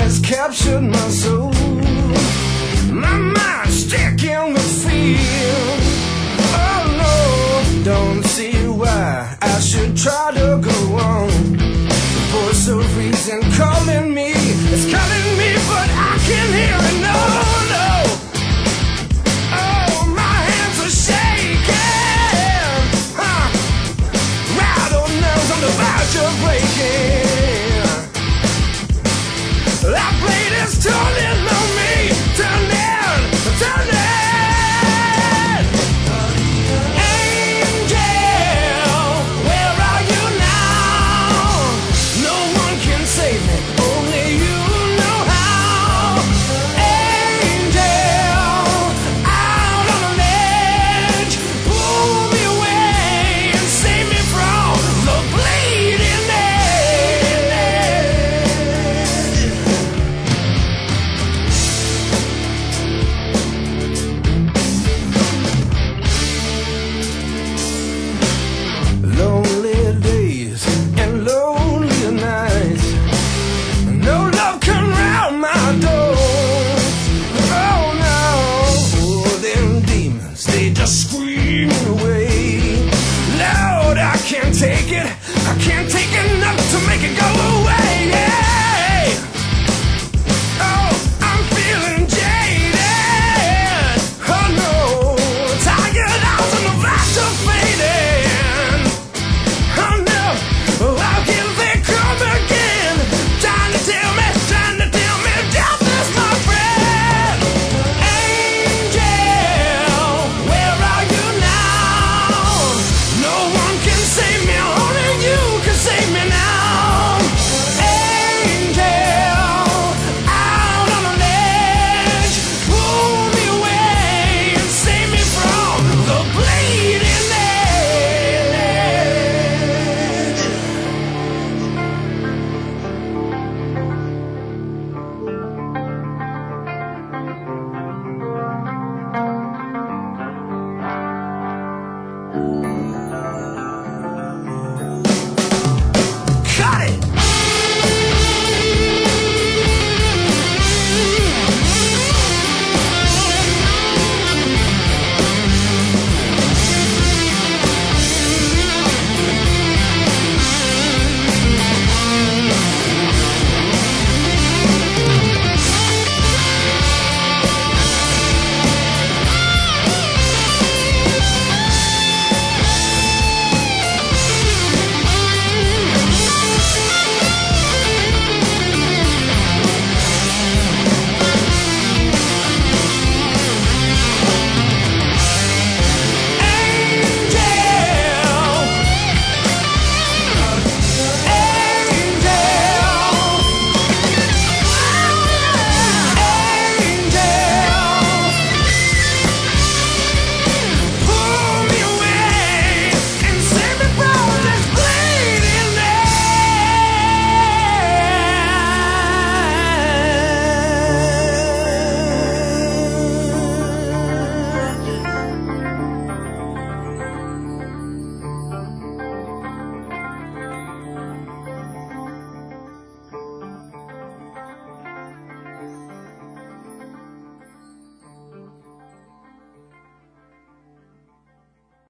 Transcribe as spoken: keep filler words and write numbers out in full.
has captured my soul. My mind's stuck in the field. Oh no, don't see why I should try to go on. The voice of reason calling me, it's calling me, but I can't hear it, no, no. Oh, my hands are shaking, huh? Rattled nerves on the verge of breaking. That blade is turning on me, turning, turning. Angel, where are you now? No one can save me, only you know how. Angel, out on an edge, pull me away and save me from the bleeding edge. Lonely days and lonely nights, no love come round my door. Oh no, oh, them demons, they just screaming away. Lord, I can't take it, I can't take enough to make it go away.